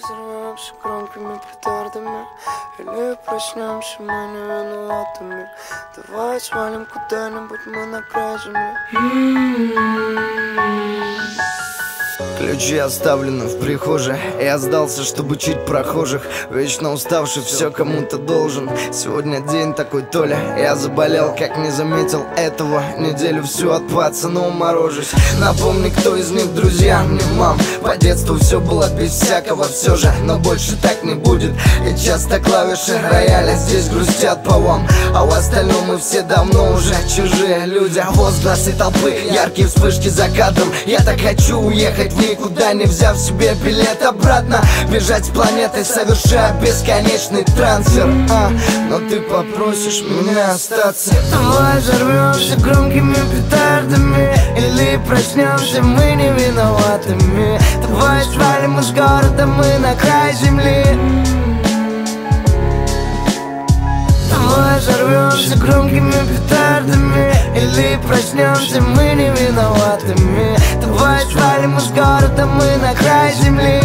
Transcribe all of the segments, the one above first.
взорвемся громкими петардами, или проснемся мы невиноватыми. Давай свалим куда-нибудь, мы на край земли. Ключи оставлены в прихожей. Я сдался, чтобы учить прохожих. Вечно уставший, все кому-то должен. Сегодня день такой, Толя. Я заболел, как не заметил этого. Неделю всю от пацана уморожусь. Напомни, кто из них друзья. Мне мам, по детству все было без всякого. Все же, но больше так не будет. И часто клавиши рояля здесь грустят по вам. А в остальном мы все давно уже чужие люди. Возгласы толпы, яркие вспышки за кадром. Я так хочу уехать в никуда, не взяв себе билет обратно. Бежать с планеты, совершая бесконечный трансфер. Но ты попросишь меня остаться. Давай взорвемся громкими петардами, или проснемся мы невиноватыми. Давай свалим из города, мы на край земли. Давай взорвемся громкими петардами, или проснемся мы невиноватыми. Давай свалим из города, мы на край земли.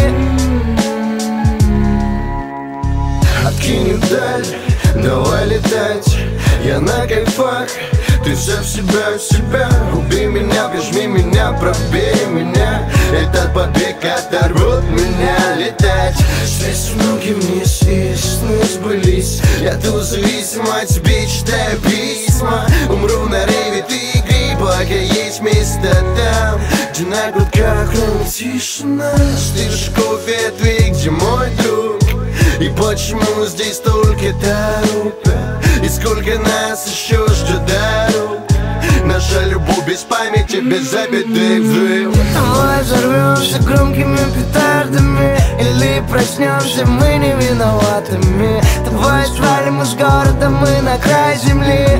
Откинем даль, давай летать. Я на кайфах, ты вся в себя. Убей меня, прижми меня, пробей меня. Этот побег оторвет меня летать. Связь с многими и сны сбылись. Я тут зависим от тебе, читаю письма. Умру на рейве, ты игри, пока есть место там, где на грудках хранит тишина. Стишь кофе, ты где мой друг? И почему здесь только толпа? И сколько нас еще ждет дорог? Наша любовь без памяти, без запятых взрыв. Давай взорвемся громкими петардами, или проснемся мы невиноватыми. Давай свалим из города, мы на край земли.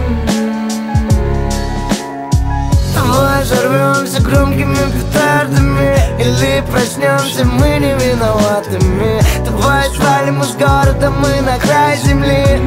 Давай взорвемся громкими петардами, или проснемся мы невиноватыми. Давай свалим из города, мы на край земли.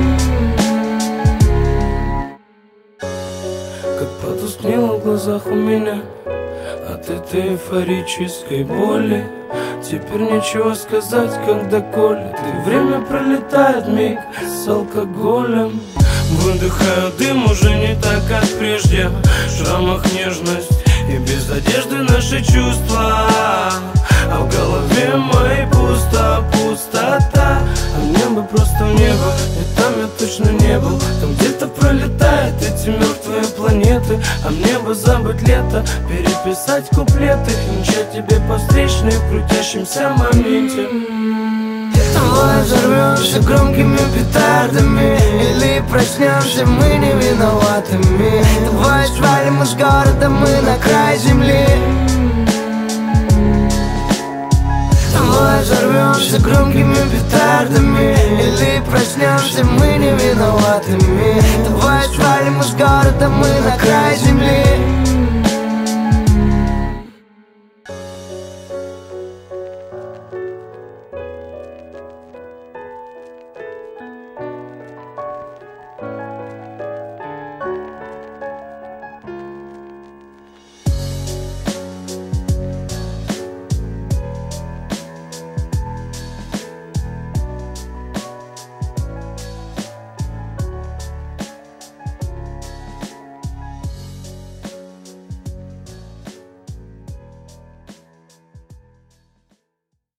Как потускнело в глазах у меня от этой эйфорической боли. Теперь нечего сказать, когда колет, и время пролетает миг с алкоголем. Выдыхаю дым уже не так, как прежде. В шрамах нежность и без одежды наши чувства. А в голове моей пустота. А небо просто небо, и там я точно не был. Там где-то пролетают эти мертвые планеты. А мне бы забыть лето, переписать куплеты и мчать тебе по встречной в крутящемся моменте. Давай взорвемся громкими петардами, или проснемся мы невиноватыми. Давай свалим из города, мы на край земли. Давай взорвемся громкими петардами, или проснемся мы невиноватыми. Давай свалим из города, мы на край земли.